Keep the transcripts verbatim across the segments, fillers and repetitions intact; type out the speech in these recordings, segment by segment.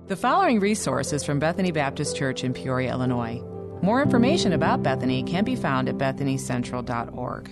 The following resource is from Bethany Baptist Church in Peoria, Illinois. More information about Bethany can be found at bethany central dot org.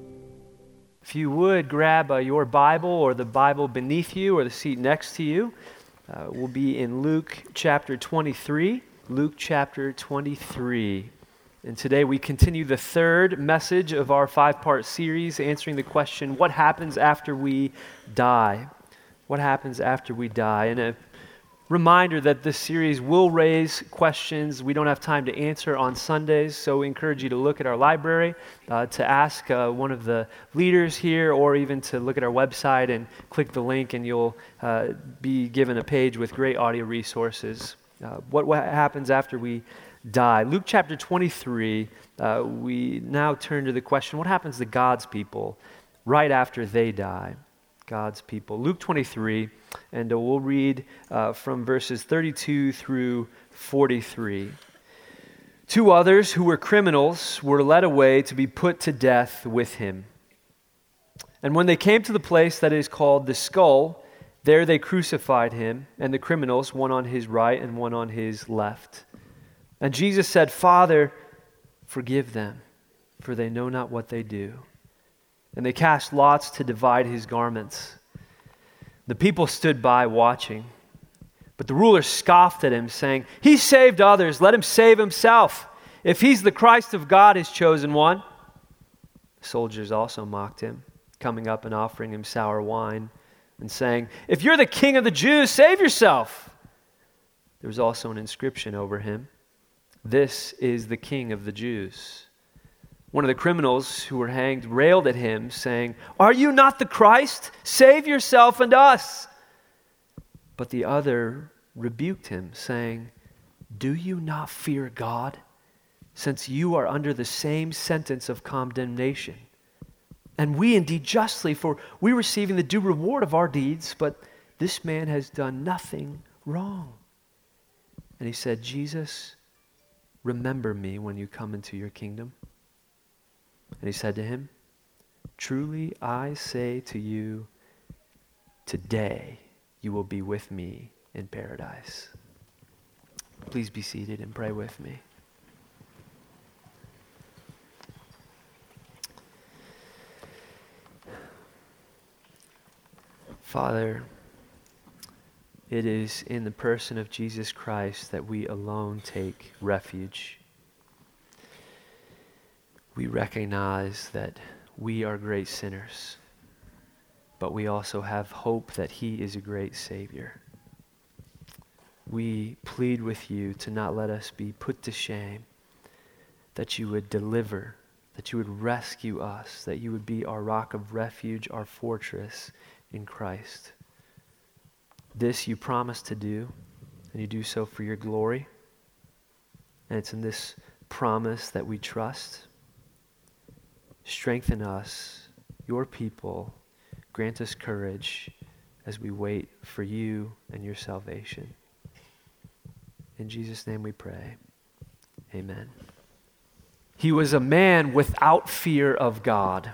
If you would grab uh, your Bible or the Bible beneath you or the seat next to you, uh, we'll be in Luke chapter twenty-three. Luke chapter twenty-three. And today we continue the third message of our five-part series answering the question, what happens after we die? What happens after we die? And a reminder that this series will raise questions we don't have time to answer on Sundays, so we encourage you to look at our library, uh, to ask uh, one of the leaders here, or even to look at our website and click the link and you'll uh, be given a page with great audio resources. Uh, what, what happens after we die? Luke chapter twenty-three, uh, we now turn to the question, what happens to God's people right after they die? God's people. Luke twenty-three, and uh, we'll read uh, from verses thirty-two through forty-three. Two others who were criminals were led away to be put to death with him. And when they came to the place that is called the Skull, there they crucified him and the criminals, one on his right and one on his left. And Jesus said, Father, forgive them, for they know not what they do. And they cast lots to divide his garments. The people stood by watching. But the ruler scoffed at him, saying, He saved others, let him save himself. If he's the Christ of God, his chosen one. The soldiers also mocked him, coming up and offering him sour wine, and saying, If you're the king of the Jews, save yourself. There was also an inscription over him, This is the King of the Jews. One of the criminals who were hanged railed at him, saying, Are you not the Christ? Save yourself and us. But the other rebuked him, saying, Do you not fear God, since you are under the same sentence of condemnation? And we indeed justly, for we are receiving the due reward of our deeds, but this man has done nothing wrong. And he said, Jesus, remember me when you come into your kingdom. And he said to him, Truly I say to you, today you will be with me in paradise. Please be seated and pray with me. Father, it is in the person of Jesus Christ that we alone take refuge. We recognize that we are great sinners, but we also have hope that He is a great Savior. We plead with you to not let us be put to shame, that you would deliver, that you would rescue us, that you would be our rock of refuge, our fortress in Christ. This you promise to do, and you do so for your glory. And it's in this promise that we trust. Strengthen us, your people. Grant us courage as we wait for you and your salvation. In Jesus' name we pray. Amen. He was a man without fear of God.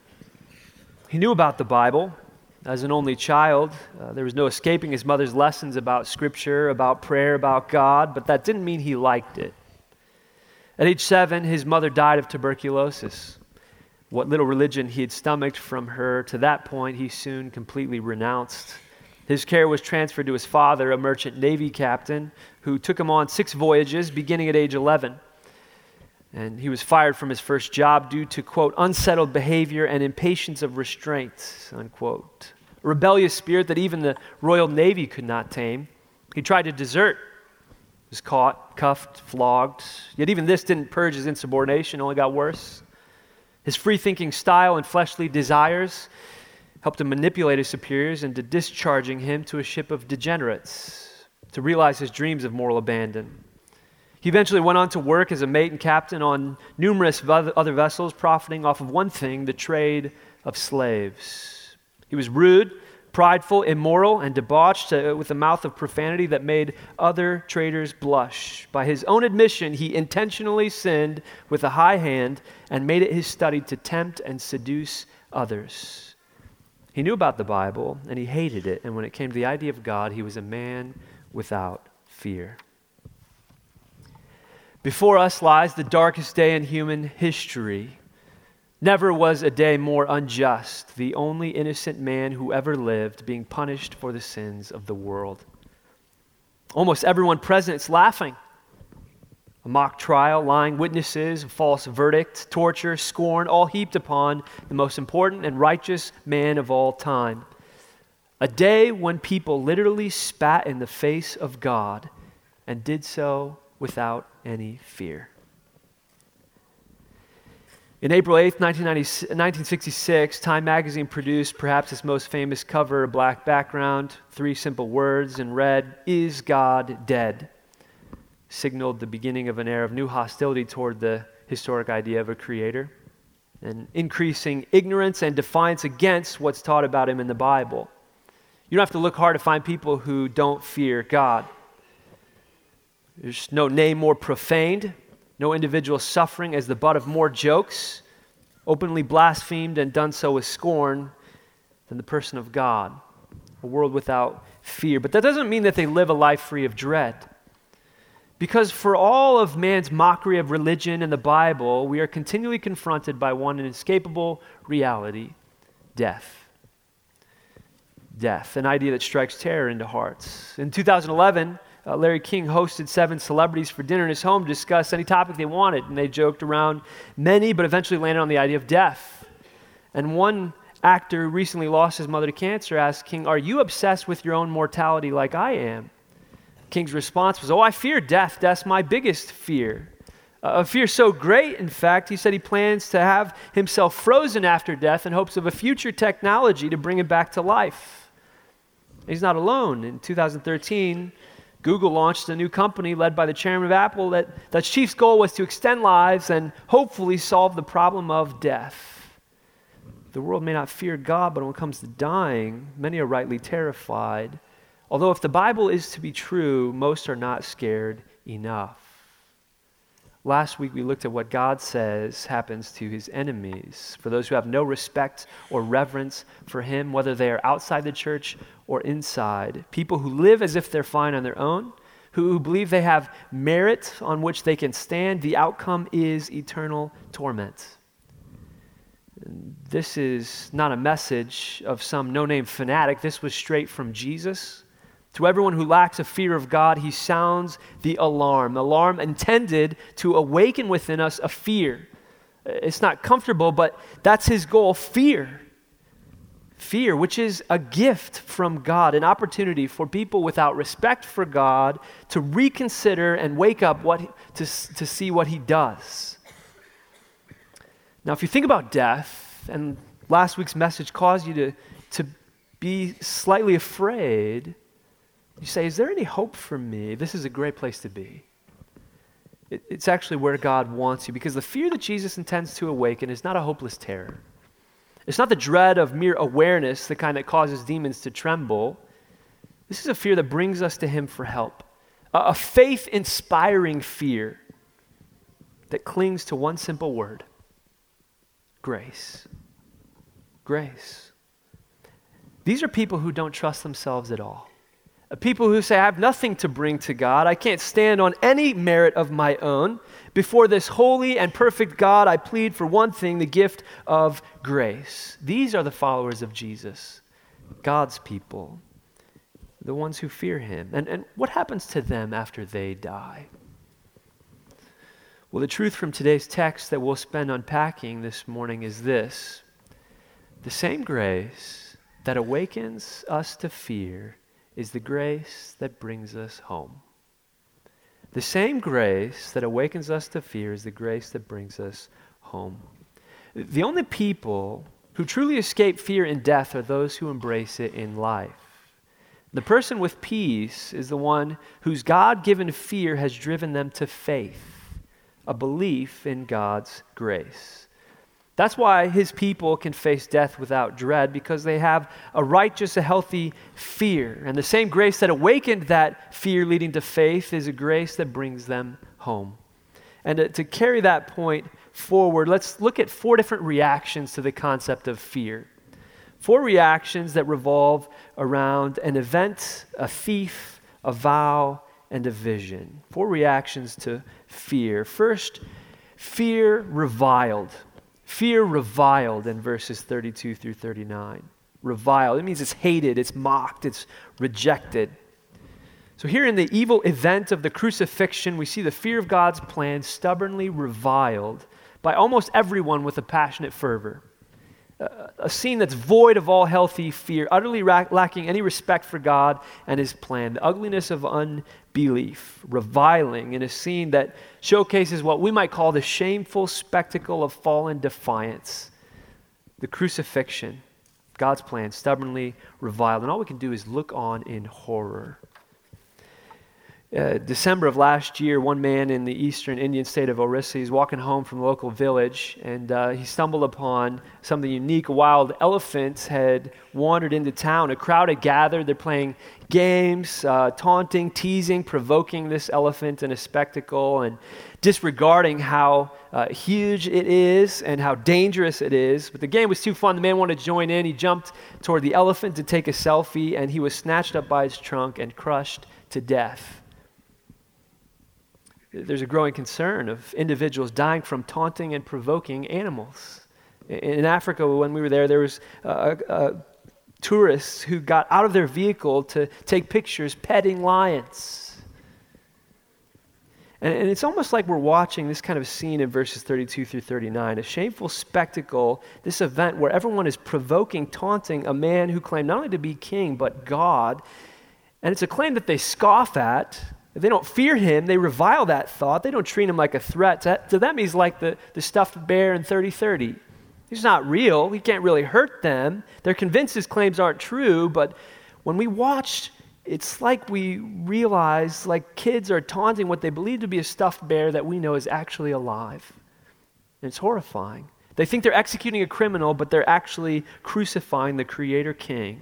He knew about the Bible. As an only child, uh, there was no escaping his mother's lessons about Scripture, about prayer, about God, but that didn't mean he liked it. At age seven, his mother died of tuberculosis. What little religion he had stomached from her, to that point, he soon completely renounced. His care was transferred to his father, a merchant Navy captain, who took him on six voyages, beginning at age eleven. And he was fired from his first job due to, quote, unsettled behavior and impatience of restraint, unquote. A rebellious spirit that even the Royal Navy could not tame. He tried to desert, was caught, cuffed, flogged. Yet even this didn't purge his insubordination, only got worse. His free-thinking style and fleshly desires helped him manipulate his superiors into discharging him to a ship of degenerates to realize his dreams of moral abandon. He eventually went on to work as a mate and captain on numerous other vessels, profiting off of one thing, the trade of slaves. He was rude, prideful, immoral, and debauched uh, with a mouth of profanity that made other traders blush. By his own admission, he intentionally sinned with a high hand and made it his study to tempt and seduce others. He knew about the Bible, and he hated it, and when it came to the idea of God, he was a man without fear. Before us lies the darkest day in human history. Never was a day more unjust, the only innocent man who ever lived being punished for the sins of the world. Almost everyone present is laughing. A mock trial, lying witnesses, a false verdict, torture, scorn, all heaped upon the most important and righteous man of all time. A day when people literally spat in the face of God and did so without any fear. In April eighth, nineteen sixty-six, Time magazine produced perhaps its most famous cover, a black background, three simple words in red, "Is God dead?" Signaled the beginning of an era of new hostility toward the historic idea of a creator, and increasing ignorance and defiance against what's taught about him in the Bible. You don't have to look hard to find people who don't fear God. There's no name more profaned, no individual suffering as the butt of more jokes, openly blasphemed and done so with scorn than the person of God, a world without fear. But that doesn't mean that they live a life free of dread. Because for all of man's mockery of religion and the Bible, we are continually confronted by one inescapable reality: death. Death, an idea that strikes terror into hearts. In two thousand eleven, Uh, Larry King hosted seven celebrities for dinner in his home to discuss any topic they wanted, and they joked around many, but eventually landed on the idea of death. And one actor who recently lost his mother to cancer asked King, "Are you obsessed with your own mortality like I am?" King's response was, "Oh, I fear death. That's my biggest fear." Uh, a fear so great, in fact, he said he plans to have himself frozen after death in hopes of a future technology to bring him back to life. He's not alone. In two thousand thirteen, Google launched a new company led by the chairman of Apple that, that's chief's goal was to extend lives and hopefully solve the problem of death. The world may not fear God, but when it comes to dying, many are rightly terrified. Although if the Bible is to be true, most are not scared enough. Last week we looked at what God says happens to his enemies, for those who have no respect or reverence for him, whether they are outside the church or inside. People who live as if they're fine on their own, who believe they have merit on which they can stand. The outcome is eternal torment. This is not a message of some no-name fanatic. This was straight from Jesus. To everyone who lacks a fear of God, he sounds the alarm, the alarm intended to awaken within us a fear. It's not comfortable, but that's his goal, fear. Fear, which is a gift from God, an opportunity for people without respect for God to reconsider and wake up what to, to see what he does. Now, if you think about death, and last week's message caused you to, to be slightly afraid, you say, is there any hope for me? This is a great place to be. It, it's actually where God wants you, because the fear that Jesus intends to awaken is not a hopeless terror. It's not the dread of mere awareness, the kind that causes demons to tremble. This is a fear that brings us to him for help. A, a faith-inspiring fear that clings to one simple word: grace. Grace. These are people who don't trust themselves at all. People who say, I have nothing to bring to God. I can't stand on any merit of my own. Before this holy and perfect God, I plead for one thing, the gift of grace. These are the followers of Jesus, God's people, the ones who fear him. And, and what happens to them after they die? Well, the truth from today's text that we'll spend unpacking this morning is this: the same grace that awakens us to fear is the grace that brings us home. The same grace that awakens us to fear is the grace that brings us home. The only people who truly escape fear and death are those who embrace it in life. The person with peace is the one whose God-given fear has driven them to faith, a belief in God's grace. That's why his people can face death without dread, because they have a righteous, a healthy fear. And the same grace that awakened that fear leading to faith is a grace that brings them home. And to, to carry that point forward, let's look at four different reactions to the concept of fear. Four reactions that revolve around an event, a thief, a vow, and division. Four reactions to fear. First, fear reviled. Fear reviled in verses thirty-two through thirty-nine. Reviled. It means it's hated, it's mocked, it's rejected. So here in the evil event of the crucifixion, we see the fear of God's plan stubbornly reviled by almost everyone with a passionate fervor. Uh, a scene that's void of all healthy fear, utterly ra- lacking any respect for God and his plan. The ugliness of unbelief, reviling in a scene that showcases what we might call the shameful spectacle of fallen defiance. The crucifixion, God's plan, stubbornly reviled. And all we can do is look on in horror. Uh, December of last year, one man in the eastern Indian state of Orissa is walking home from a local village, and uh, he stumbled upon something unique. Wild elephants had wandered into town. A crowd had gathered. They're playing games, uh, taunting, teasing, provoking this elephant in a spectacle, and disregarding how uh, huge it is and how dangerous it is. But the game was too fun. The man wanted to join in. He jumped toward the elephant to take a selfie, and he was snatched up by its trunk and crushed to death. There's a growing concern of individuals dying from taunting and provoking animals. In Africa, when we were there, there was uh, uh, tourists who got out of their vehicle to take pictures petting lions. And, and it's almost like we're watching this kind of scene in verses thirty-two through thirty-nine, a shameful spectacle, this event where everyone is provoking, taunting a man who claimed not only to be king, but God. And it's a claim that they scoff at. They don't fear him. They revile that thought. They don't treat him like a threat. To them, he's like the, the stuffed bear in thirty thirty. He's not real. He can't really hurt them. They're convinced his claims aren't true, but when we watch, it's like we realize like kids are taunting what they believe to be a stuffed bear that we know is actually alive. And it's horrifying. They think they're executing a criminal, but they're actually crucifying the Creator King.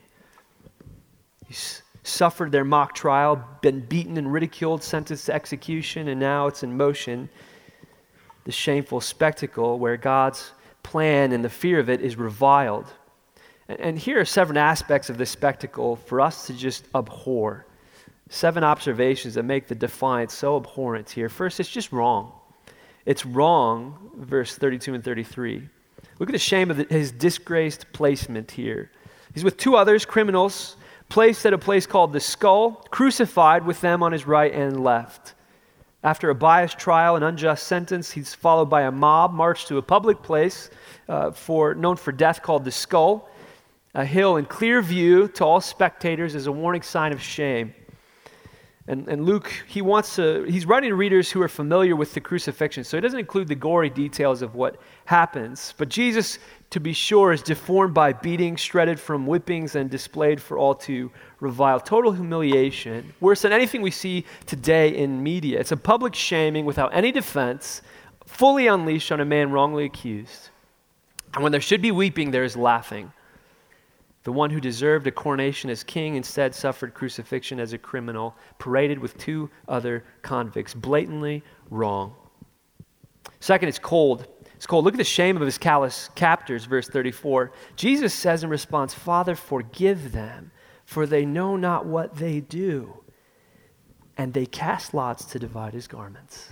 He's suffered their mock trial, been beaten and ridiculed, sentenced to execution, and now it's in motion. The shameful spectacle where God's plan and the fear of it is reviled. And, and here are seven aspects of this spectacle for us to just abhor. Seven observations that make the defiance so abhorrent here. First, it's just wrong. It's wrong, verse thirty-two and thirty-three. Look at the shame of the, his disgraced placement here. He's with two others, criminals, placed at a place called the Skull, crucified with them on his right and left. After a biased trial and unjust sentence, he's followed by a mob, marched to a public place uh, for known for death called the Skull, a hill in clear view to all spectators as a warning sign of shame. And, and Luke, he wants to, he's writing to readers who are familiar with the crucifixion, so he doesn't include the gory details of what happens. But Jesus, to be sure, is deformed by beatings, shredded from whippings, and displayed for all to revile. Total humiliation, worse than anything we see today in media. It's a public shaming without any defense, fully unleashed on a man wrongly accused. And when there should be weeping, there is laughing. The one who deserved a coronation as king instead suffered crucifixion as a criminal, paraded with two other convicts. Blatantly wrong. Second, it's cold. It's cold. Look at the shame of his callous captors, verse thirty-four. Jesus says in response, "Father, forgive them, for they know not what they do." And they cast lots to divide his garments.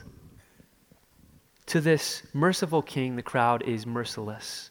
To this merciful king, the crowd is merciless.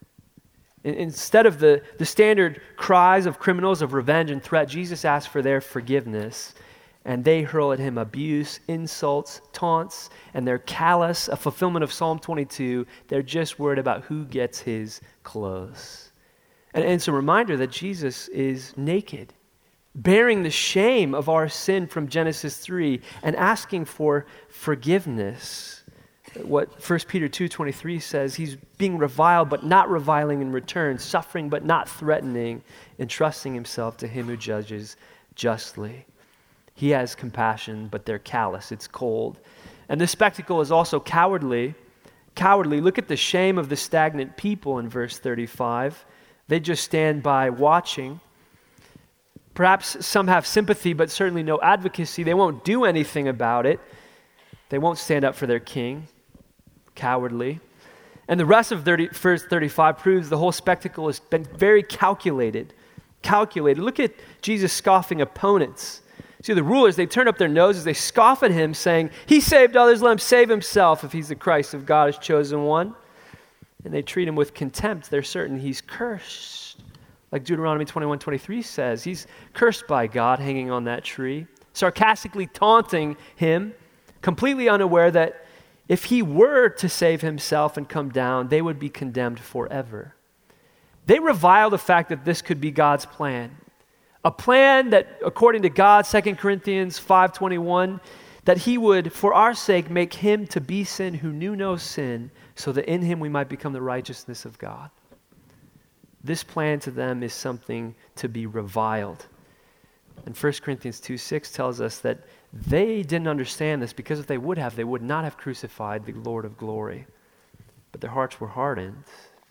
Instead of the, the standard cries of criminals of revenge and threat, Jesus asks for their forgiveness, and they hurl at him abuse, insults, taunts, and they're callous, a fulfillment of Psalm twenty-two. They're just worried about who gets his clothes. And, and it's a reminder that Jesus is naked, bearing the shame of our sin from Genesis three, and asking for forgiveness. What First Peter two twenty-three says, he's being reviled but not reviling in return, suffering but not threatening, entrusting himself to him who judges justly. He has compassion, but they're callous. It's cold. And this spectacle is also cowardly. Cowardly. Look at the shame of the stagnant people in verse thirty-five. They just stand by watching. Perhaps some have sympathy, but certainly no advocacy. They won't do anything about it. They won't stand up for their king. Cowardly. And the rest of thirty, verse thirty-five proves the whole spectacle has been very calculated. Calculated. Look at Jesus scoffing opponents. See, the rulers, they turn up their noses, they scoff at him, saying, he saved others, let him save himself if he's the Christ of God, his chosen one. And they treat him with contempt. They're certain he's cursed. Like Deuteronomy twenty-one twenty-three says, he's cursed by God hanging on that tree, sarcastically taunting him, completely unaware that if he were to save himself and come down, they would be condemned forever. They revile the fact that this could be God's plan. A plan that, according to God, Second Corinthians five twenty-one, that he would, for our sake, make him to be sin who knew no sin, so that in him we might become the righteousness of God. This plan to them is something to be reviled. And First Corinthians two six tells us that they didn't understand this, because if they would have, they would not have crucified the Lord of glory. But their hearts were hardened.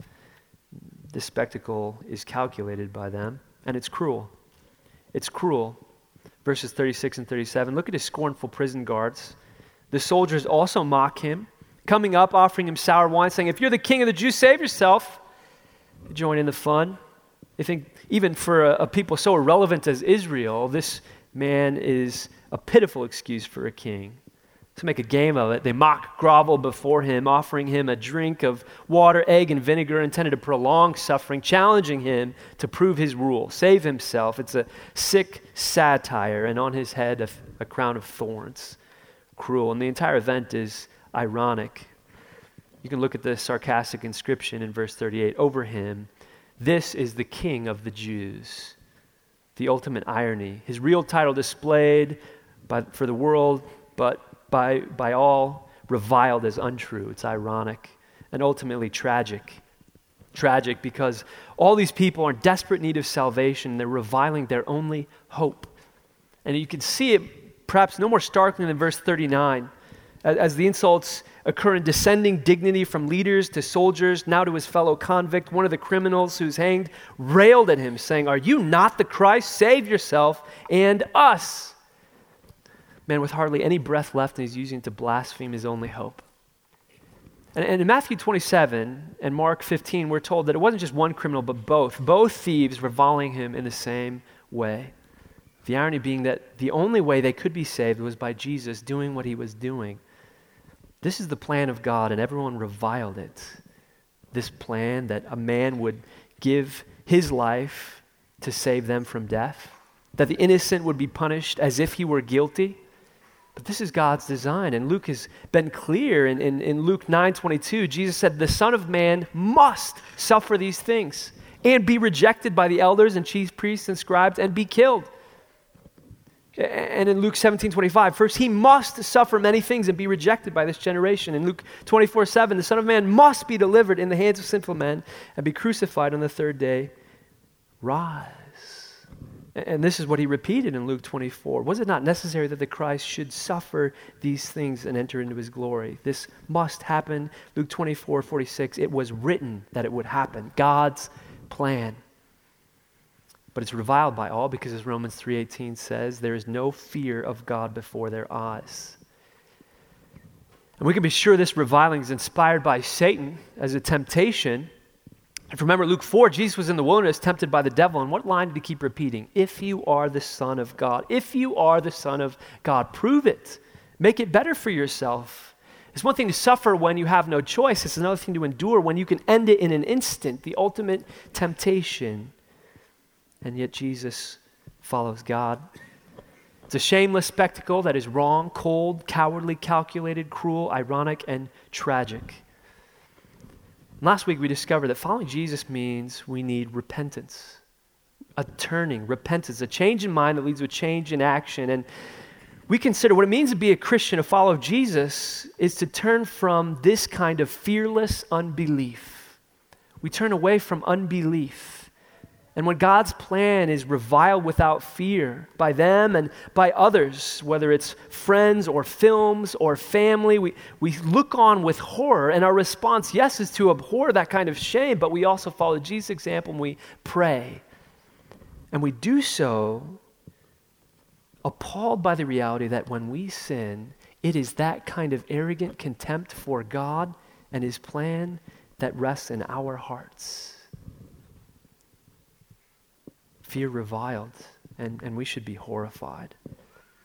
This spectacle is calculated by them, and it's cruel. It's cruel. Verses thirty-six and thirty-seven. Look at his scornful prison guards. The soldiers also mock him, coming up, offering him sour wine, saying, if you're the king of the Jews, save yourself. They join in the fun. They think even for a, a people so irrelevant as Israel, this man is a pitiful excuse for a king. To make a game of it, they mock grovel before him, offering him a drink of water, egg, and vinegar intended to prolong suffering, challenging him to prove his rule, save himself. It's a sick satire, and on his head a, a crown of thorns. Cruel. And the entire event is ironic. You can look at the sarcastic inscription in verse thirty-eight. Over him, this is the King of the Jews. The ultimate irony. His real title displayed by, for the world, but by, by all reviled as untrue. It's ironic and ultimately tragic. Tragic because all these people are in desperate need of salvation. They're reviling their only hope. And you can see it perhaps no more starkly than verse thirty-nine. As, as the insults occur in descending dignity from leaders to soldiers, now to his fellow convict, one of the criminals who's hanged railed at him, saying, are you not the Christ? Save yourself and us. Man with hardly any breath left, and he's using it to blaspheme his only hope. And, and in Matthew twenty-seven and Mark fifteen, we're told that it wasn't just one criminal, but both. Both thieves reviling him in the same way. The irony being that the only way they could be saved was by Jesus doing what he was doing. This is the plan of God, and everyone reviled it. This plan that a man would give his life to save them from death, that the innocent would be punished as if he were guilty. But this is God's design, and Luke has been clear. In, in, in Luke nine twenty-two, Jesus said, the Son of Man must suffer these things and be rejected by the elders and chief priests and scribes and be killed. And in Luke seventeen twenty-five, first he must suffer many things and be rejected by this generation. In Luke twenty-four seven, the Son of Man must be delivered in the hands of sinful men and be crucified on the third day. Rise. And this is what he repeated in Luke twenty-four. Was it not necessary that the Christ should suffer these things and enter into his glory? This must happen. Luke twenty-four forty-six, it was written that it would happen. God's plan. But it's reviled by all because, as Romans three eighteen says, there is no fear of God before their eyes. And we can be sure this reviling is inspired by Satan as a temptation. If you remember Luke four, Jesus was in the wilderness tempted by the devil. And what line did he keep repeating? If you are the Son of God. If you are the Son of God, prove it. Make it better for yourself. It's one thing to suffer when you have no choice. It's another thing to endure when you can end it in an instant, the ultimate temptation. And yet Jesus follows God. It's a shameless spectacle that is wrong, cold, cowardly, calculated, cruel, ironic, and tragic. Last week we discovered that following Jesus means we need repentance, a turning, repentance, a change in mind that leads to a change in action. And we consider what it means to be a Christian, to follow Jesus, is to turn from this kind of fearless unbelief. We turn away from unbelief. And when God's plan is reviled without fear by them and by others, whether it's friends or films or family, we, we look on with horror, and our response, yes, is to abhor that kind of shame, but we also follow Jesus' example and we pray. And we do so appalled by the reality that when we sin, it is that kind of arrogant contempt for God and his plan that rests in our hearts. Fear reviled, and, and we should be horrified.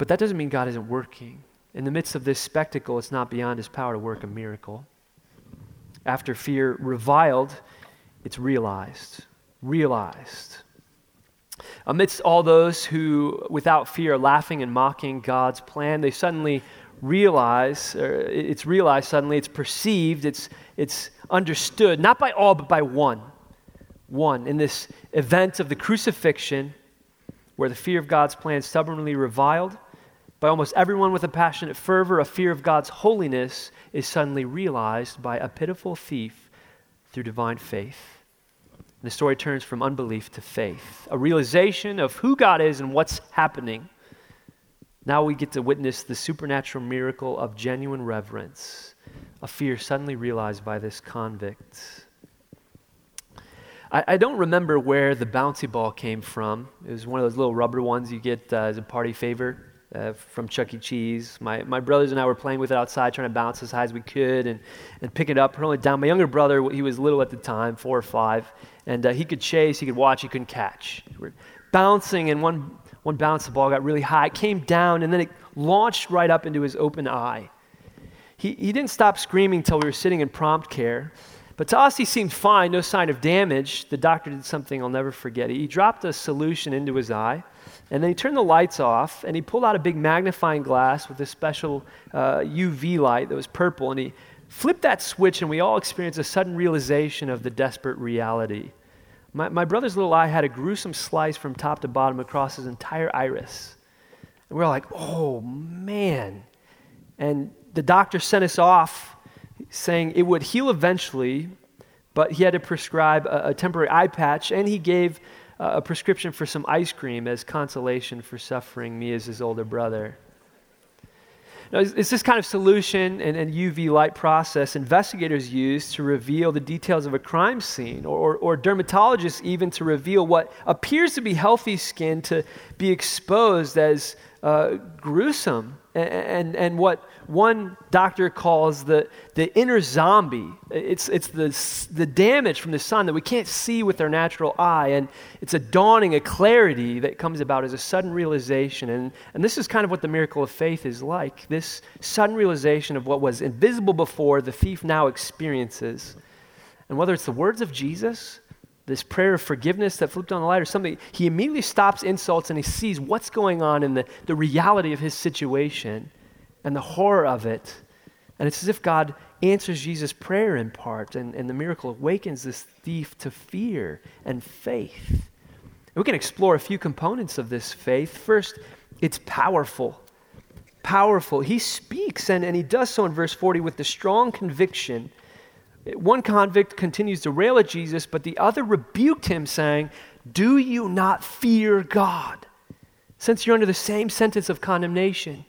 But that doesn't mean God isn't working. In the midst of this spectacle, it's not beyond his power to work a miracle. After fear reviled, it's realized. Realized. Amidst all those who, without fear, are laughing and mocking God's plan, they suddenly realize, or it's realized suddenly, it's perceived, it's, it's understood, not by all, but by one. One, in this event of the crucifixion, where the fear of God's plan stubbornly reviled, by almost everyone with a passionate fervor, a fear of God's holiness is suddenly realized by a pitiful thief through divine faith. And the story turns from unbelief to faith, a realization of who God is and what's happening. Now we get to witness the supernatural miracle of genuine reverence, a fear suddenly realized by this convict. I, I don't remember where the bouncy ball came from. It was one of those little rubber ones you get uh, as a party favor. Uh, from Chuck E. Cheese. My my brothers and I were playing with it outside, trying to bounce as high as we could and, and pick it up, hurl it down. My younger brother, he was little at the time, four or five, and uh, he could chase, he could watch, he couldn't catch. We were bouncing, and one, one bounce, the ball got really high. It came down, and then it launched right up into his open eye. He, he didn't stop screaming until we were sitting in prompt care, but to us, he seemed fine, no sign of damage. The doctor did something I'll never forget. He dropped a solution into his eye, and then he turned the lights off, and he pulled out a big magnifying glass with a special uh, U V light that was purple, and he flipped that switch, and we all experienced a sudden realization of the desperate reality. My, my brother's little eye had a gruesome slice from top to bottom across his entire iris. And we were like, oh, man. And the doctor sent us off saying it would heal eventually, but he had to prescribe a, a temporary eye patch, and he gave uh, a prescription for some ice cream as consolation for suffering me as his older brother. Now, it's this kind of solution and, and U V light process investigators use to reveal the details of a crime scene, or, or, or dermatologists even to reveal what appears to be healthy skin to be exposed as uh, gruesome, and, and, and what one doctor calls the, the inner zombie. It's, it's the, the damage from the sun that we can't see with our natural eye, and it's a dawning, a clarity that comes about as a sudden realization. And, and this is kind of what the miracle of faith is like. This sudden realization of what was invisible before, the thief now experiences. And whether it's the words of Jesus, this prayer of forgiveness that flipped on the light, or something, he immediately stops insults and he sees what's going on in the, the reality of his situation and the horror of it. And it's as if God answers Jesus' prayer in part, and, and the miracle awakens this thief to fear and faith. And we can explore a few components of this faith. First, it's powerful. Powerful. He speaks, and, and he does so in verse forty with the strong conviction. One convict continues to rail at Jesus, but the other rebuked him, saying, "Do you not fear God, since you're under the same sentence of condemnation?"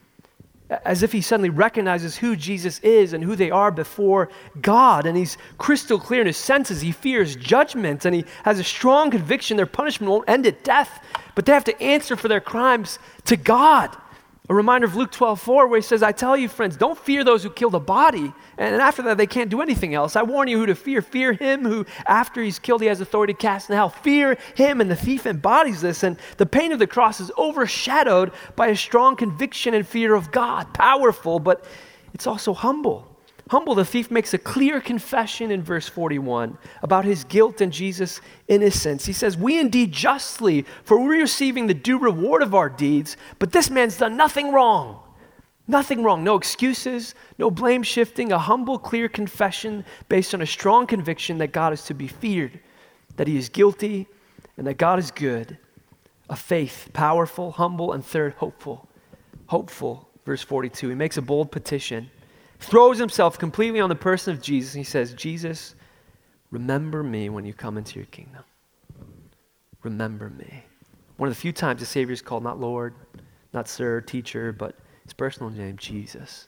As if he suddenly recognizes who Jesus is and who they are before God. And he's crystal clear in his senses. He fears judgment, and he has a strong conviction their punishment won't end at death, but they have to answer for their crimes to God. A reminder of Luke twelve four, where he says, "I tell you, friends, don't fear those who kill the body, and after that they can't do anything else. I warn you who to fear. Fear him who, after he's killed, he has authority to cast in hell. Fear him." And the thief embodies this, and the pain of the cross is overshadowed by a strong conviction and fear of God. Powerful, but it's also humble. Humble, the thief makes a clear confession in verse forty-one about his guilt and Jesus' innocence. He says, "We indeed justly, for we're receiving the due reward of our deeds, but this man's done nothing wrong." Nothing wrong, no excuses, no blame shifting, a humble, clear confession based on a strong conviction that God is to be feared, that he is guilty, and that God is good. A faith, powerful, humble, and third, hopeful. Hopeful, verse forty-two, he makes a bold petition. Throws himself completely on the person of Jesus. He says, "Jesus, remember me when you come into your kingdom." Remember me. One of the few times the Savior is called not Lord, not Sir, teacher, but his personal name, Jesus.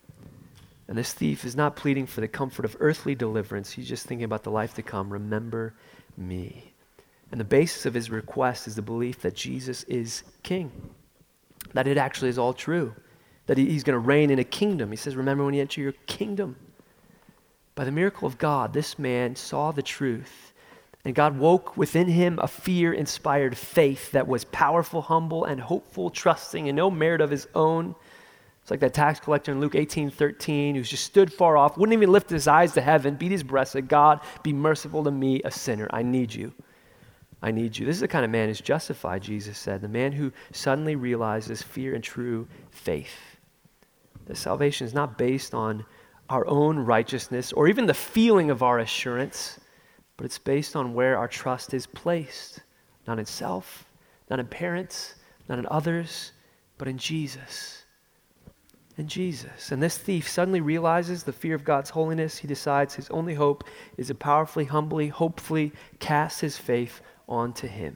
And this thief is not pleading for the comfort of earthly deliverance. He's just thinking about the life to come. Remember me. And the basis of his request is the belief that Jesus is king, that it actually is all true, that he's going to reign in a kingdom. He says, remember when you enter your kingdom. By the miracle of God, this man saw the truth, And God woke within him a fear-inspired faith that was powerful, humble, and hopeful, trusting in no merit of his own. It's like that tax collector in Luke eighteen thirteen who's just stood far off, wouldn't even lift his eyes to heaven, beat his breast, said, God, be merciful to me, a sinner. I need you. I need you. This is the kind of man who's justified, Jesus said, the man who suddenly realizes fear and true faith. That salvation is not based on our own righteousness or even the feeling of our assurance, but it's based on where our trust is placed, not in self, not in parents, not in others, but in Jesus. In Jesus. And this thief suddenly realizes the fear of God's holiness. He decides his only hope is to powerfully, humbly, hopefully cast his faith onto him.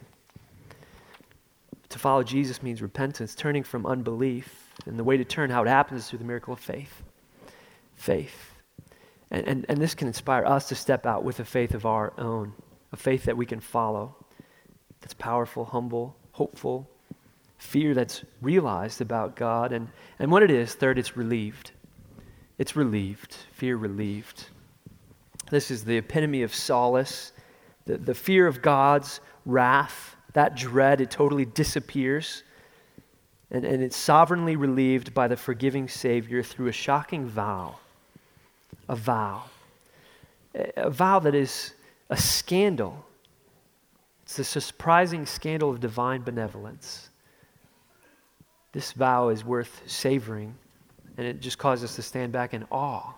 To follow Jesus means repentance, turning from unbelief. And the way to turn, how it happens, is through the miracle of faith. Faith. And, and, and this can inspire us to step out with a faith of our own, a faith that we can follow, that's powerful, humble, hopeful, fear that's realized about God. And, and what it is, third, it's relieved. It's relieved. Fear relieved. This is the epitome of solace. The, the fear of God's wrath, that dread, it totally disappears. And, and it's sovereignly relieved by the forgiving Savior through a shocking vow. A vow. A vow that is a scandal. It's the surprising scandal of divine benevolence. This vow is worth savoring, and it just causes us to stand back in awe.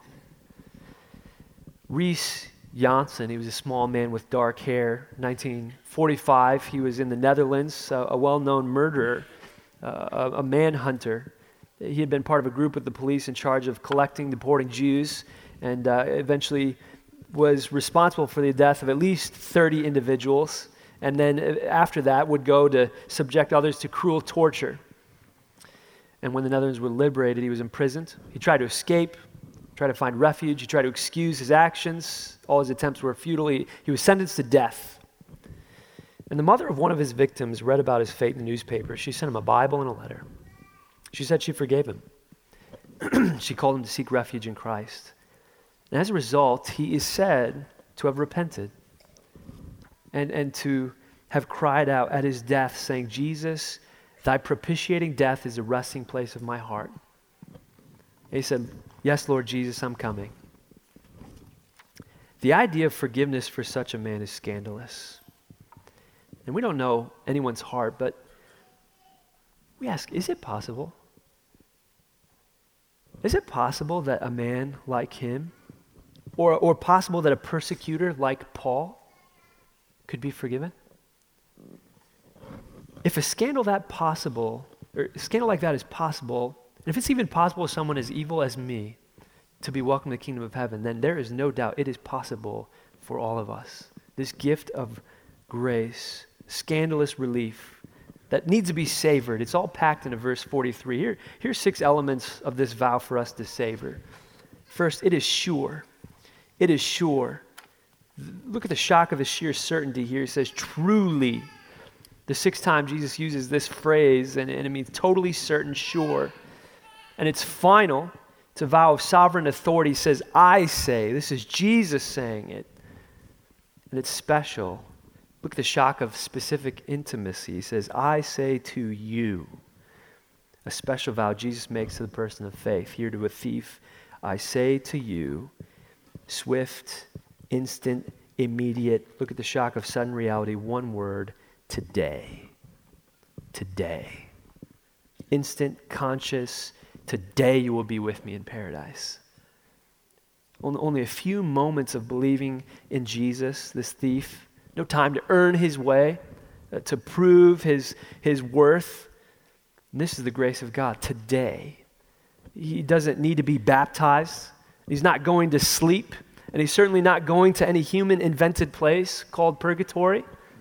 Rees Janssen, he was a small man with dark hair. nineteen forty-five, he was in the Netherlands, a, a well-known murderer, uh, a, a manhunter. He had been part of a group with the police in charge of collecting, deporting Jews, and uh, eventually was responsible for the death of at least thirty individuals, and then after that would go to subject others to cruel torture. And when the Netherlands were liberated, he was imprisoned. He tried to escape, tried to find refuge. He tried to excuse his actions. All his attempts were futile. He, he was sentenced to death. And the mother of one of his victims read about his fate in the newspaper. She sent him a Bible and a letter. She said she forgave him. She called him to seek refuge in Christ. And as a result, he is said to have repented and, and to have cried out at his death, saying, Jesus, thy propitiating death is the resting place of my heart. And he said, yes, Lord Jesus, I'm coming. The idea of forgiveness for such a man is scandalous. And we don't know anyone's heart, but we ask, is it possible? Is it possible that a man like him, or, or possible that a persecutor like Paul could be forgiven? If a scandal that possible, or a scandal like that is possible, and if it's even possible for someone as evil as me to be welcomed to the kingdom of heaven, then there is no doubt it is possible for all of us. This gift of grace, scandalous relief that needs to be savored. It's all packed into verse forty-three. Here, here's six elements of this vow for us to savor. First, it is sure. It is sure. Look at the shock of the sheer certainty here. He says, truly. The sixth time Jesus uses this phrase, and, and it means totally certain, sure. And it's final. It's a vow of sovereign authority. He says, I say. This is Jesus saying it. And it's special. Look at the shock of specific intimacy. He says, I say to you. A special vow Jesus makes to the person of faith. Here to a thief, I say to you, swift, instant, immediate. Look at the shock of sudden reality. One word. Today. Today. Instant, conscious, today you will be with me in paradise. Only a few moments of believing in Jesus, this thief. No time to earn his way, uh, to prove his, his worth. And this is the grace of God. Today. He doesn't need to be baptized. He's not going to sleep. And he's certainly not going to any human invented place called purgatory.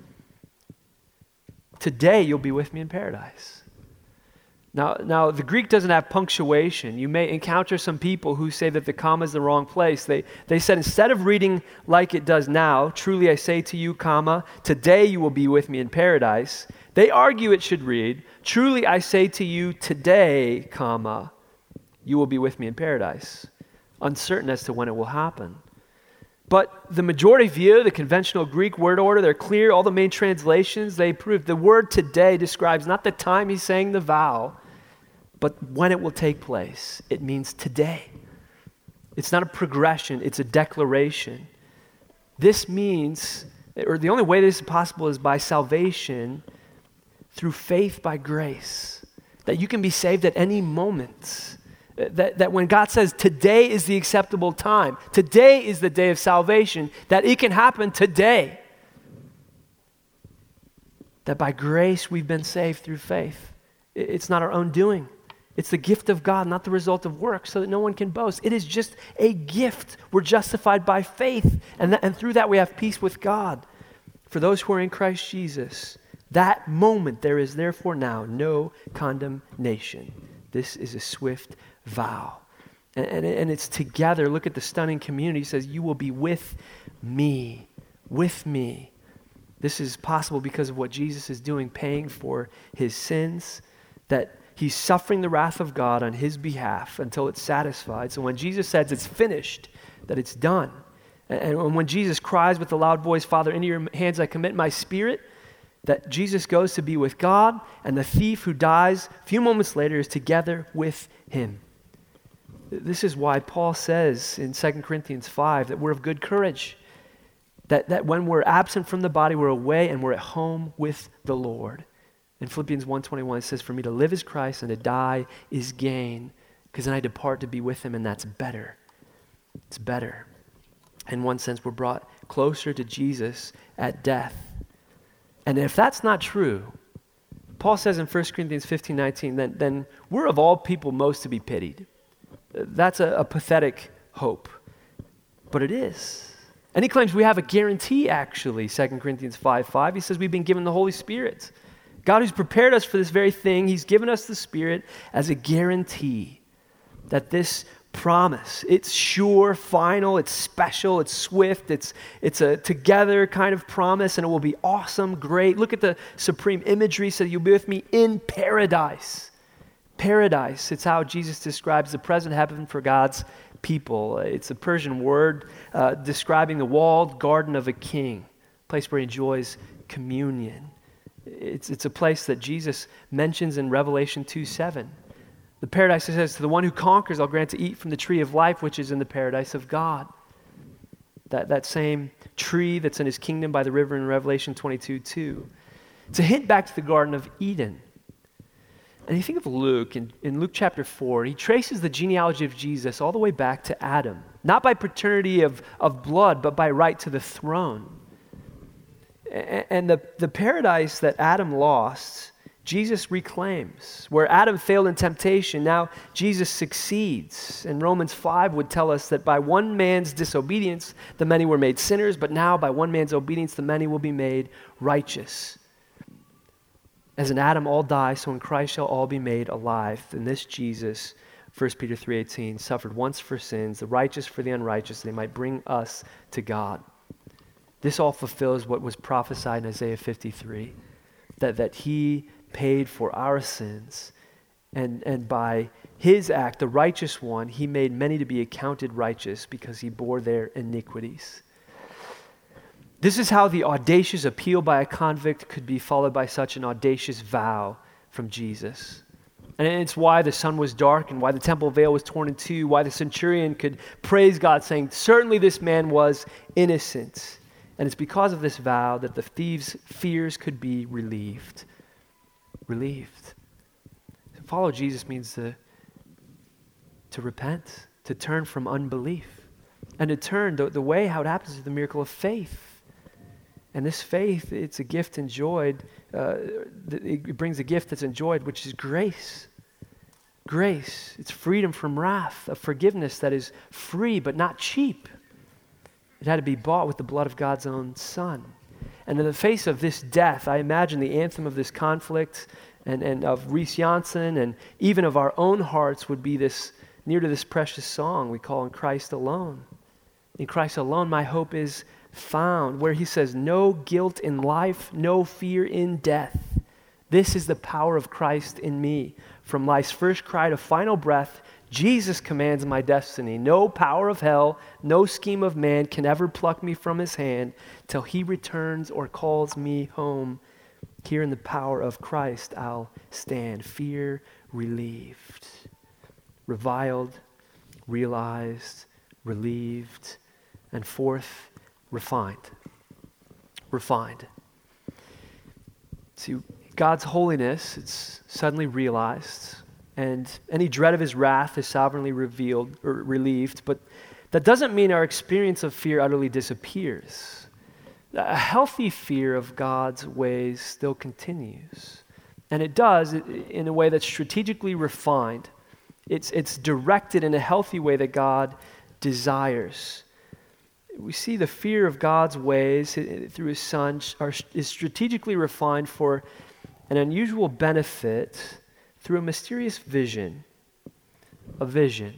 Today you'll be with me in paradise. Now, now the Greek doesn't have punctuation. You may encounter some people who say that the comma is the wrong place. They, they said instead of reading like it does now, truly I say to you, comma, today you will be with me in paradise. They argue it should read, truly I say to you, today, comma, you will be with me in paradise. Uncertain as to when it will happen. But the majority view, the conventional Greek word order, they're clear. All the main translations, they prove the word today describes not the time he's saying the vow, but when it will take place. It means today. It's not a progression, it's a declaration. This means, or the only way this is possible is by salvation through faith by grace. That you can be saved at any moment. That, that when God says today is the acceptable time, today is the day of salvation, that it can happen today. That by grace we've been saved through faith. It's not our own doing. It's the gift of God, not the result of work, so that no one can boast. It is just a gift. We're justified by faith, and, that, and through that we have peace with God. For those who are in Christ Jesus, that moment there is therefore now no condemnation. This is a swift vow. And, and, and it's together. Look at the stunning community. He says, you will be with me, with me. This is possible because of what Jesus is doing, paying for his sins, that he's suffering the wrath of God on his behalf until it's satisfied. So when Jesus says it's finished, that it's done. And, and when Jesus cries with a loud voice, Father, into your hands I commit my spirit, that Jesus goes to be with God, and the thief who dies a few moments later is together with him. This is why Paul says in Second Corinthians five that we're of good courage, that, that when we're absent from the body, we're away and we're at home with the Lord. In Philippians one twenty-one, it says, for me to live is Christ and to die is gain, because then I depart to be with him, and that's better. It's better. In one sense, we're brought closer to Jesus at death. And if that's not true, Paul says in First Corinthians fifteen nineteen, then, then we're of all people most to be pitied. That's a, a pathetic hope, but it is. And he claims we have a guarantee, actually, Second Corinthians five five. He says we've been given the Holy Spirit. God who's prepared us for this very thing, he's given us the Spirit as a guarantee that this promise, it's sure, final, it's special, it's swift, it's it's a together kind of promise, and it will be awesome, great. Look at the supreme imagery, so you'll be with me in paradise. Paradise, it's how Jesus describes the present heaven for God's people. It's a Persian word uh, describing the walled garden of a king, a place where he enjoys communion. It's, it's a place that Jesus mentions in Revelation two seven. The paradise, it says, to the one who conquers, I'll grant to eat from the tree of life, which is in the paradise of God. That, that same tree that's in his kingdom by the river in Revelation twenty-two two. It's a hint back to the Garden of Eden. And you think of Luke, in, in Luke chapter four, he traces the genealogy of Jesus all the way back to Adam. Not by paternity of, of blood, but by right to the throne. And, and the, the paradise that Adam lost, Jesus reclaims. Where Adam failed in temptation, now Jesus succeeds. And Romans five would tell us that by one man's disobedience, the many were made sinners, but now by one man's obedience, the many will be made righteous. As in Adam all die, so in Christ shall all be made alive. And this Jesus, First Peter three eighteen, suffered once for sins, the righteous for the unrighteous, that he might bring us to God. This all fulfills what was prophesied in Isaiah fifty-three, that, that he paid for our sins, and, and by his act, the righteous one, he made many to be accounted righteous because he bore their iniquities. This is how the audacious appeal by a convict could be followed by such an audacious vow from Jesus. And it's why the sun was dark and why the temple veil was torn in two, why the centurion could praise God saying, certainly this man was innocent. And it's because of this vow that the thief's fears could be relieved. Relieved. To follow Jesus means to, to repent, to turn from unbelief. And to turn, the, the way how it happens is the miracle of faith. And this faith, it's a gift enjoyed, uh, it brings a gift that's enjoyed, which is grace. Grace, it's freedom from wrath, a forgiveness that is free but not cheap. It had to be bought with the blood of God's own Son. And in the face of this death, I imagine the anthem of this conflict and, and of Reese Janssen and even of our own hearts would be this, near to this precious song we call In Christ Alone. In Christ alone my hope is found, where he says, no guilt in life, no fear in death. This is the power of Christ in me. From life's first cry to final breath, Jesus commands my destiny. No power of hell, no scheme of man can ever pluck me from his hand till he returns or calls me home. Here in the power of Christ I'll stand, fear relieved, reviled, realized, relieved, and fourth, refined. Refined. See, God's holiness, it's suddenly realized, and any dread of his wrath is sovereignly revealed or relieved, but that doesn't mean our experience of fear utterly disappears. A healthy fear of God's ways still continues, and it does in a way that's strategically refined. It's, it's directed in a healthy way that God desires. We see the fear of God's ways through his Son are, is strategically refined for an unusual benefit through a mysterious vision. A vision.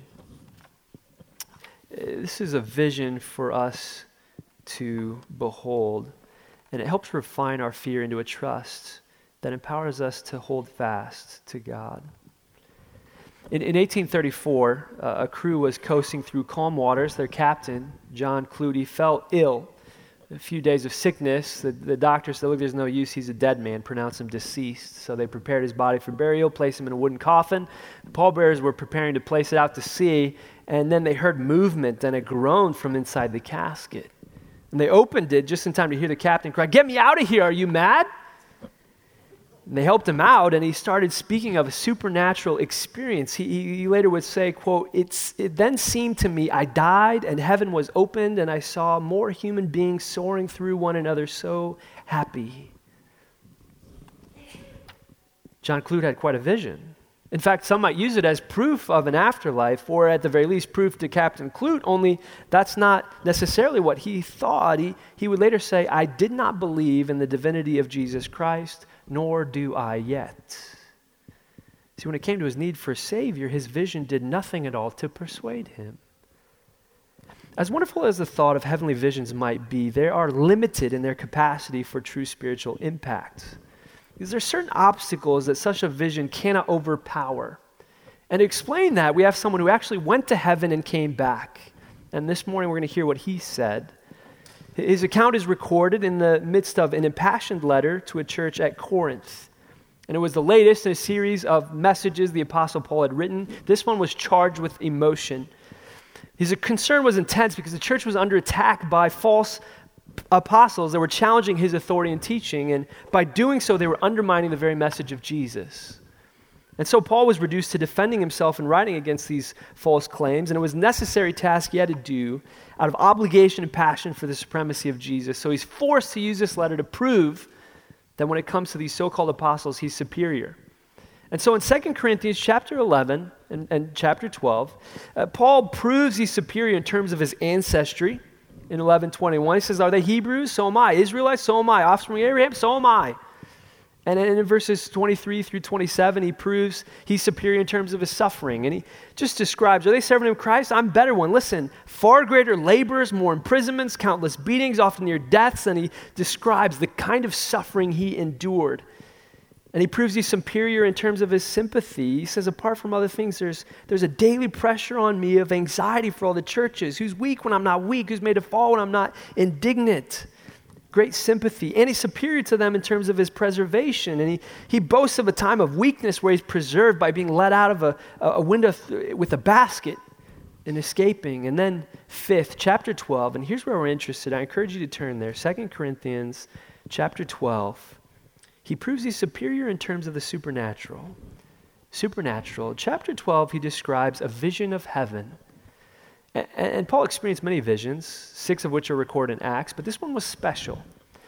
This is a vision for us to behold, and it helps refine our fear into a trust that empowers us to hold fast to God. In, in eighteen thirty-four, uh, a crew was coasting through calm waters. Their captain, John Clutie, fell ill. A few days of sickness. The, the doctor said, look, there's no use. He's a dead man. Pronounce him deceased. So they prepared his body for burial, placed him in a wooden coffin. The pallbearers were preparing to place it out to sea, and then they heard movement and a groan from inside the casket. And they opened it just in time to hear the captain cry, "Get me out of here, are you mad?" And they helped him out, and he started speaking of a supernatural experience. He, he later would say, quote, It's, it then seemed to me I died, and heaven was opened, and I saw more human beings soaring through one another, so happy. John Clute had quite a vision. In fact, some might use it as proof of an afterlife, or at the very least proof to Captain Clute, only that's not necessarily what he thought. He, he would later say, I did not believe in the divinity of Jesus Christ, nor do I yet. See, when it came to his need for a Savior, his vision did nothing at all to persuade him. As wonderful as the thought of heavenly visions might be, they are limited in their capacity for true spiritual impact. Because there are certain obstacles that such a vision cannot overpower. And to explain that, we have someone who actually went to heaven and came back. And this morning we're going to hear what he said. His account is recorded in the midst of an impassioned letter to a church at Corinth. And it was the latest in a series of messages the Apostle Paul had written. This one was charged with emotion. His concern was intense because the church was under attack by false apostles that were challenging his authority and teaching, and by doing so, they were undermining the very message of Jesus. And so Paul was reduced to defending himself and writing against these false claims, and it was a necessary task he had to do out of obligation and passion for the supremacy of Jesus. So he's forced to use this letter to prove that when it comes to these so-called apostles, he's superior. And so in Second Corinthians chapter eleven and, and chapter twelve, uh, Paul proves he's superior in terms of his ancestry. In eleven twenty-one, he says, are they Hebrews? So am I. Israelites? So am I. Offspring of Abraham? So am I. And then in verses twenty-three through twenty-seven, he proves he's superior in terms of his suffering. And he just describes, are they serving him Christ? I'm better one. Listen, far greater labors, more imprisonments, countless beatings, often near deaths. And he describes the kind of suffering he endured. And he proves he's superior in terms of his sympathy. He says, apart from other things, there's, there's a daily pressure on me of anxiety for all the churches. Who's weak when I'm not weak? Who's made to fall when I'm not indignant? Great sympathy. And he's superior to them in terms of his preservation. And he, he boasts of a time of weakness where he's preserved by being let out of a, a window th- with a basket and escaping. And then fifth, chapter twelve, and here's where we're interested. I encourage you to turn there. Second Corinthians chapter twelve. He proves he's superior in terms of the supernatural. Supernatural. Chapter twelve, he describes a vision of heaven. And, and Paul experienced many visions, six of which are recorded in Acts, but this one was special.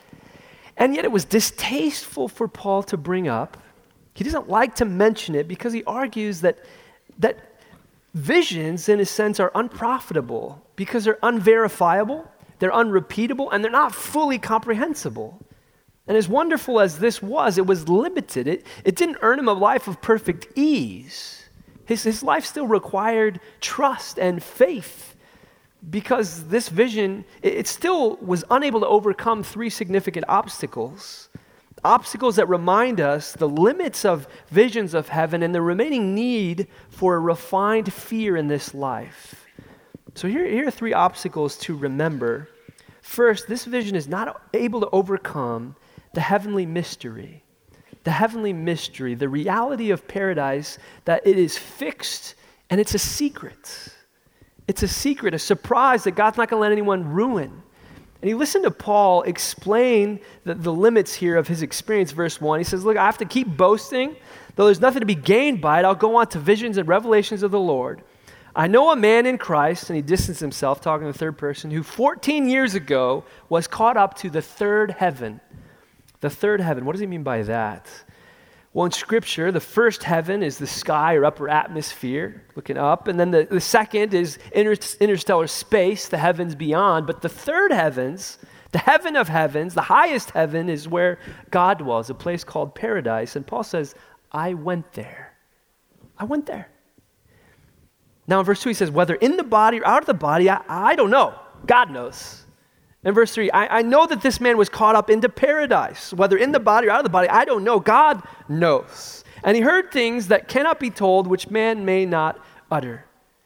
And yet it was distasteful for Paul to bring up. He doesn't like to mention it because he argues that, that visions, in a sense, are unprofitable because they're unverifiable, they're unrepeatable, and they're not fully comprehensible. And as wonderful as this was, it was limited. It, it didn't earn him a life of perfect ease. His, his life still required trust and faith because this vision, it, it still was unable to overcome three significant obstacles. obstacles that remind us the limits of visions of heaven and the remaining need for a refined fear in this life. So here, here are three obstacles to remember. First, this vision is not able to overcome the heavenly mystery. The heavenly mystery, the reality of paradise, that it is fixed and it's a secret. It's a secret, a surprise that God's not going to let anyone ruin. And you listen to Paul explain the, the limits here of his experience, verse one. He says, look, I have to keep boasting. Though there's nothing to be gained by it, I'll go on to visions and revelations of the Lord. I know a man in Christ, and he distanced himself, talking in the third person, who fourteen years ago was caught up to the third heaven. The third heaven, what does he mean by that? Well, in Scripture, the first heaven is the sky or upper atmosphere, looking up. And then the, the second is inter, interstellar space, the heavens beyond. But the third heavens, the heaven of heavens, the highest heaven is where God dwells, a place called paradise. And Paul says, I went there. I went there. Now in verse two, he says, whether in the body or out of the body, I, I don't know. God knows. In verse three, I, I know that this man was caught up into paradise. Whether in the body or out of the body, I don't know. God knows. And he heard things that cannot be told, which man may not utter.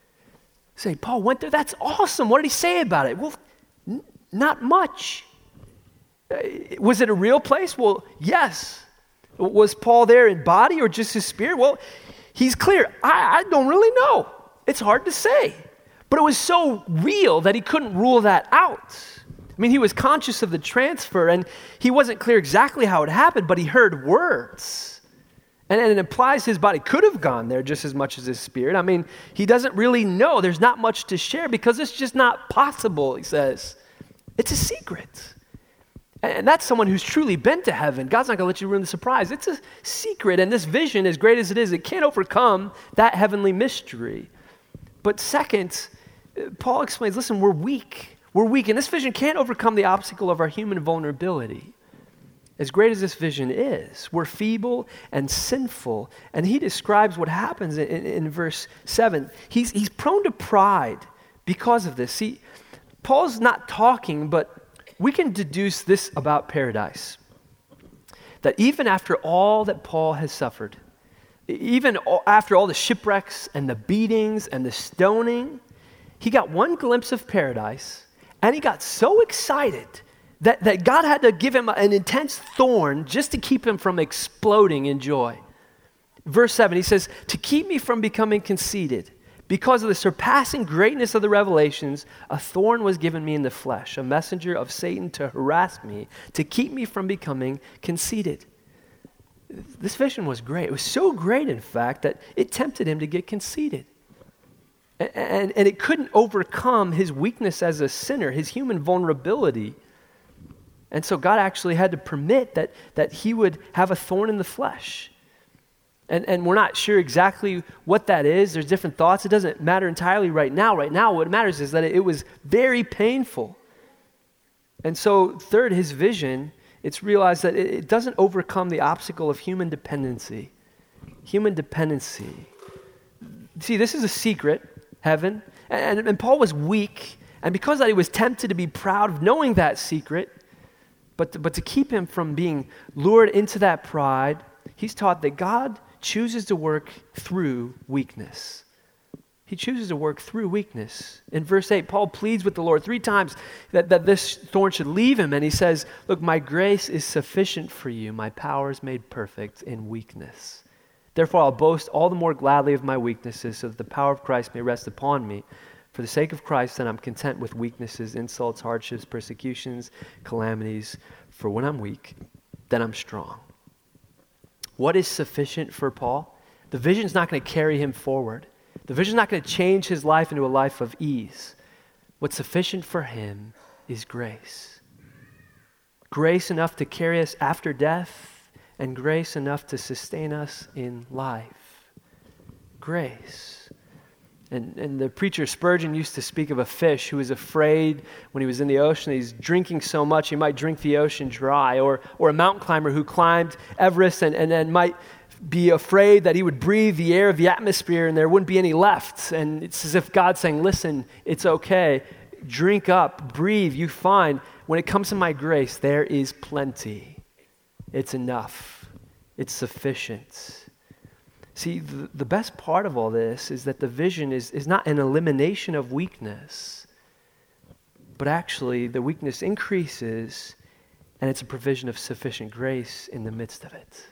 Say, Paul went there? That's awesome. What did he say about it? Well, n- not much. Uh, was it a real place? Well, yes. Was Paul there in body or just his spirit? Well, he's clear. I, I don't really know. It's hard to say. But it was so real that he couldn't rule that out. I mean, he was conscious of the transfer, and he wasn't clear exactly how it happened, but he heard words. And, and it implies his body could have gone there just as much as his spirit. I mean, he doesn't really know. There's not much to share because it's just not possible, he says. It's a secret. And that's someone who's truly been to heaven. God's not going to let you ruin the surprise. It's a secret, and this vision, as great as it is, it can't overcome that heavenly mystery. But second, Paul explains, listen, we're weak. We're weak, and this vision can't overcome the obstacle of our human vulnerability. As great as this vision is, we're feeble and sinful, and he describes what happens in, in, in verse seven. He's, he's prone to pride because of this. See, Paul's not talking, but we can deduce this about paradise, that even after all that Paul has suffered, even after all the shipwrecks and the beatings and the stoning, he got one glimpse of paradise. And he got so excited that, that God had to give him an intense thorn just to keep him from exploding in joy. Verse seven, he says, to keep me from becoming conceited, because of the surpassing greatness of the revelations, a thorn was given me in the flesh, a messenger of Satan to harass me, to keep me from becoming conceited. This vision was great. It was so great, in fact, that it tempted him to get conceited. And, and it couldn't overcome his weakness as a sinner, his human vulnerability. And so God actually had to permit that, that he would have a thorn in the flesh. And, and we're not sure exactly what that is. There's different thoughts. It doesn't matter entirely right now. Right now, what matters is that it was very painful. And so third, his vision, it's realized that it, it doesn't overcome the obstacle of human dependency. Human dependency. See, this is a secret. Heaven, and, and Paul was weak, and because of that he was tempted to be proud of knowing that secret, but to, but to keep him from being lured into that pride, he's taught that God chooses to work through weakness. He chooses to work through weakness. In verse eight, Paul pleads with the Lord three times that, that this thorn should leave him, and he says, look, my grace is sufficient for you, my power is made perfect in weakness. Therefore, I'll boast all the more gladly of my weaknesses so that the power of Christ may rest upon me. For the sake of Christ, then I'm content with weaknesses, insults, hardships, persecutions, calamities. For when I'm weak, then I'm strong. What is sufficient for Paul? The vision's not going to carry him forward. The vision's not going to change his life into a life of ease. What's sufficient for him is grace. Grace enough to carry us after death, and grace enough to sustain us in life. Grace. And, and the preacher Spurgeon used to speak of a fish who was afraid when he was in the ocean. He's drinking so much he might drink the ocean dry. Or, or a mountain climber who climbed Everest and, and then might be afraid that he would breathe the air of the atmosphere and there wouldn't be any left. And it's as if God's saying, listen, it's okay. Drink up, breathe, you find. When it comes to my grace, there is plenty. It's enough. It's sufficient. See, the, the best part of all this is that the vision is, is not an elimination of weakness, but actually the weakness increases, and it's a provision of sufficient grace in the midst of it.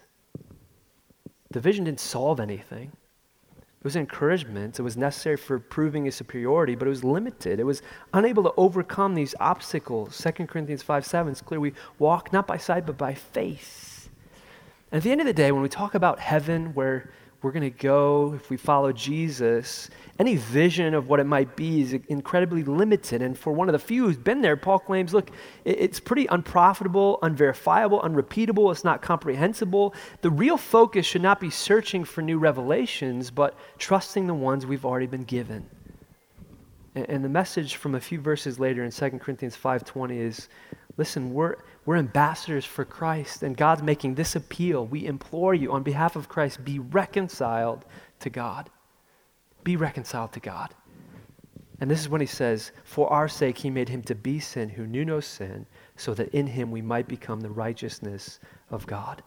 The vision didn't solve anything. It was encouragement. It was necessary for proving his superiority, but it was limited. It was unable to overcome these obstacles. Second Corinthians five seven is clear. We walk not by sight, but by faith. And at the end of the day, when we talk about heaven, where we're going to go if we follow Jesus, any vision of what it might be is incredibly limited. And for one of the few who's been there, Paul claims, look, it's pretty unprofitable, unverifiable, unrepeatable. It's not comprehensible. The real focus should not be searching for new revelations, but trusting the ones we've already been given. And the message from a few verses later in Second Corinthians five twenty is, listen, we're, we're ambassadors for Christ, and God's making this appeal. We implore you on behalf of Christ, be reconciled to God. Be reconciled to God. And this is when he says, for our sake he made him to be sin who knew no sin, so that in him we might become the righteousness of God.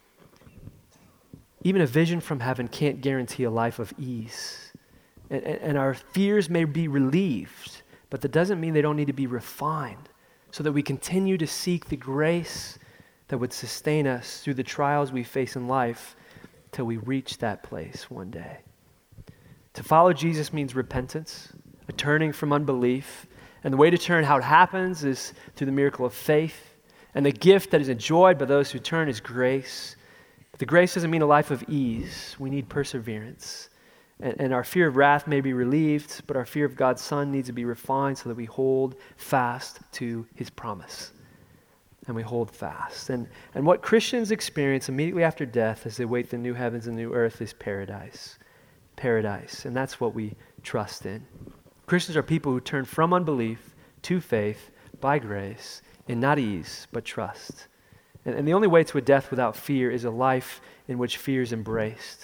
Even a vision from heaven can't guarantee a life of ease. And, and our fears may be relieved, but that doesn't mean they don't need to be refined, so that we continue to seek the grace that would sustain us through the trials we face in life till we reach that place one day. To follow Jesus means repentance, a turning from unbelief, and the way to turn, how it happens, is through the miracle of faith, and the gift that is enjoyed by those who turn is grace. But the grace doesn't mean a life of ease. We need perseverance. And, and our fear of wrath may be relieved, but our fear of God's Son needs to be refined so that we hold fast to his promise. And we hold fast. And, and what Christians experience immediately after death as they wait the new heavens and new earth is paradise. Paradise. And that's what we trust in. Christians are people who turn from unbelief to faith by grace in not ease, but trust. And, and the only way to a death without fear is a life in which fear is embraced.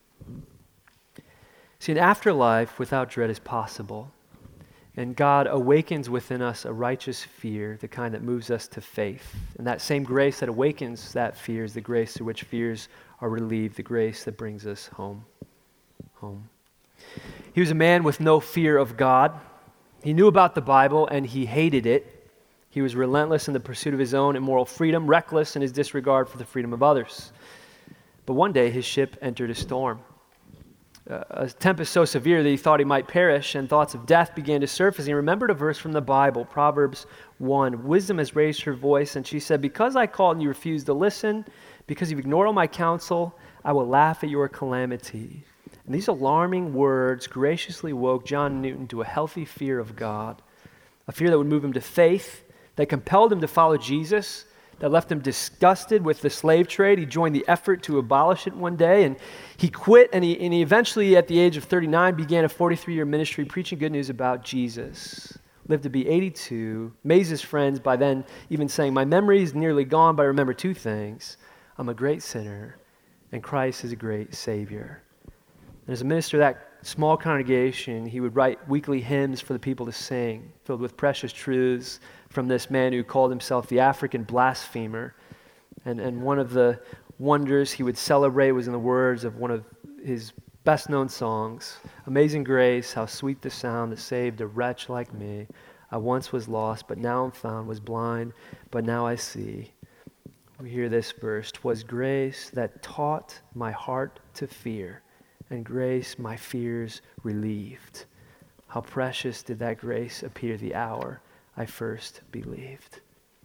See, an afterlife without dread is possible, and God awakens within us a righteous fear, the kind that moves us to faith. And that same grace that awakens that fear is the grace through which fears are relieved, the grace that brings us home. Home. He was a man with no fear of God. He knew about the Bible, and he hated it. He was relentless in the pursuit of his own immoral freedom, reckless in his disregard for the freedom of others. But one day, his ship entered a storm. Uh, a tempest so severe that he thought he might perish, and thoughts of death began to surface. He remembered a verse from the Bible, Proverbs one. Wisdom has raised her voice, and she said, because I called and you refused to listen, because you've ignored all my counsel, I will laugh at your calamity. And these alarming words graciously woke John Newton to a healthy fear of God, a fear that would move him to faith, that compelled him to follow Jesus, that left him disgusted with the slave trade. He joined the effort to abolish it one day, and he quit, and he, and he eventually, at the age of thirty-nine, began a forty-three-year ministry preaching good news about Jesus. Lived to be eighty-two, amazed his friends by then even saying, my memory is nearly gone, but I remember two things. I'm a great sinner, and Christ is a great Savior. And as a minister of that small congregation, he would write weekly hymns for the people to sing, filled with precious truths from this man who called himself the African blasphemer. And, and one of the wonders he would celebrate was in the words of one of his best-known songs, Amazing Grace, how sweet the sound that saved a wretch like me. I once was lost, but now I'm found, was blind, but now I see. We hear this verse, 'twas grace that taught my heart to fear, and grace my fears relieved. How precious did that grace appear the hour I first believed.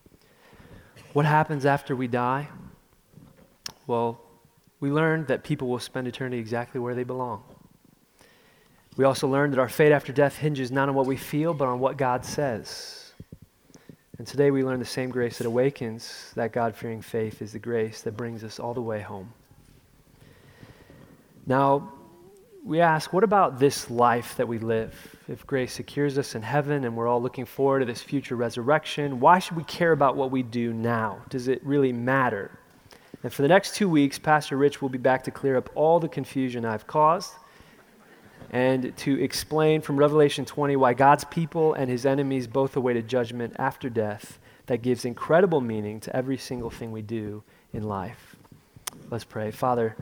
What happens after we die? Well, we learned that people will spend eternity exactly where they belong. We also learned that our fate after death hinges not on what we feel, but on what God says. And today we learn the same grace that awakens that God-fearing faith is the grace that brings us all the way home. Now, we ask, what about this life that we live? If grace secures us in heaven and we're all looking forward to this future resurrection, why should we care about what we do now? Does it really matter? And for the next two weeks, Pastor Rich will be back to clear up all the confusion I've caused and to explain from Revelation twenty why God's people and his enemies both awaited judgment after death that gives incredible meaning to every single thing we do in life. Let's pray. Father,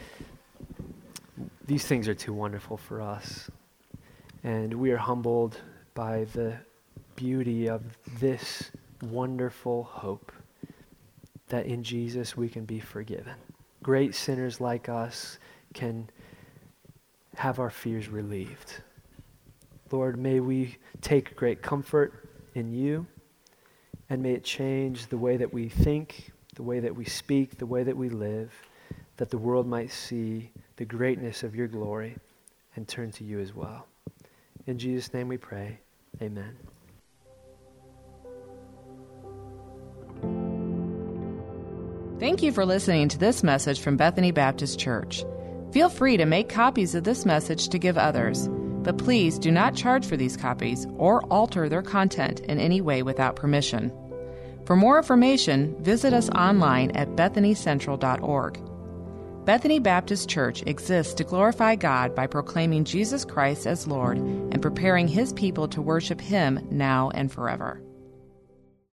these things are too wonderful for us, and we are humbled by the beauty of this wonderful hope that in Jesus we can be forgiven. Great sinners like us can have our fears relieved. Lord, may we take great comfort in you, and may it change the way that we think, the way that we speak, the way that we live, that the world might see the greatness of your glory and turn to you as well. In Jesus' name we pray, amen. Thank you for listening to this message from Bethany Baptist Church. Feel free to make copies of this message to give others, but please do not charge for these copies or alter their content in any way without permission. For more information, visit us online at bethany central dot org. Bethany Baptist Church exists to glorify God by proclaiming Jesus Christ as Lord and preparing His people to worship Him now and forever.